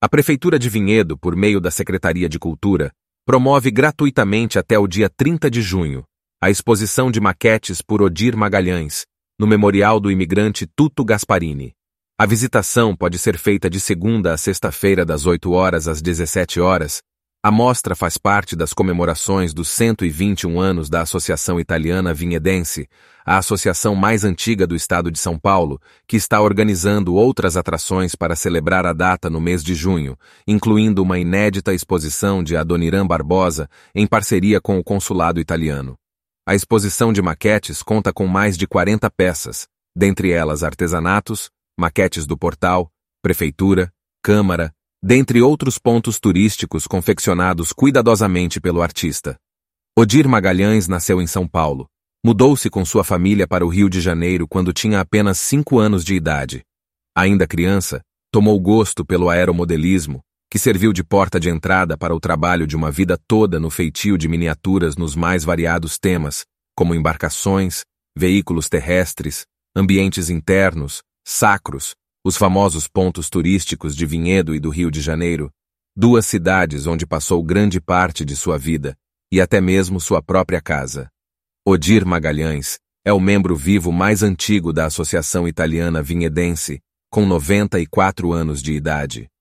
A Prefeitura de Vinhedo, por meio da Secretaria de Cultura, promove gratuitamente até o dia 30 de junho a exposição de maquetes por Odir Magalhães, no Memorial do Imigrante Tuto Gasparini. A visitação pode ser feita de segunda a sexta-feira das 8 horas às 17 horas. A mostra faz parte das comemorações dos 121 anos da Associação Italiana Vinhedense, a associação mais antiga do estado de São Paulo, que está organizando outras atrações para celebrar a data no mês de junho, incluindo uma inédita exposição de Adoniran Barbosa em parceria com o consulado italiano. A exposição de maquetes conta com mais de 40 peças, dentre elas artesanatos, maquetes do portal, prefeitura, câmara, dentre outros pontos turísticos confeccionados cuidadosamente pelo artista. Odir Magalhães nasceu em São Paulo. Mudou-se com sua família para o Rio de Janeiro quando tinha apenas 5 anos de idade. Ainda criança, tomou gosto pelo aeromodelismo, que serviu de porta de entrada para o trabalho de uma vida toda no feitio de miniaturas nos mais variados temas, como embarcações, veículos terrestres, ambientes internos, sacros, os famosos pontos turísticos de Vinhedo e do Rio de Janeiro, duas cidades onde passou grande parte de sua vida, e até mesmo sua própria casa. Odir Magalhães é o membro vivo mais antigo da Associação Italiana Vinhedense, com 94 anos de idade.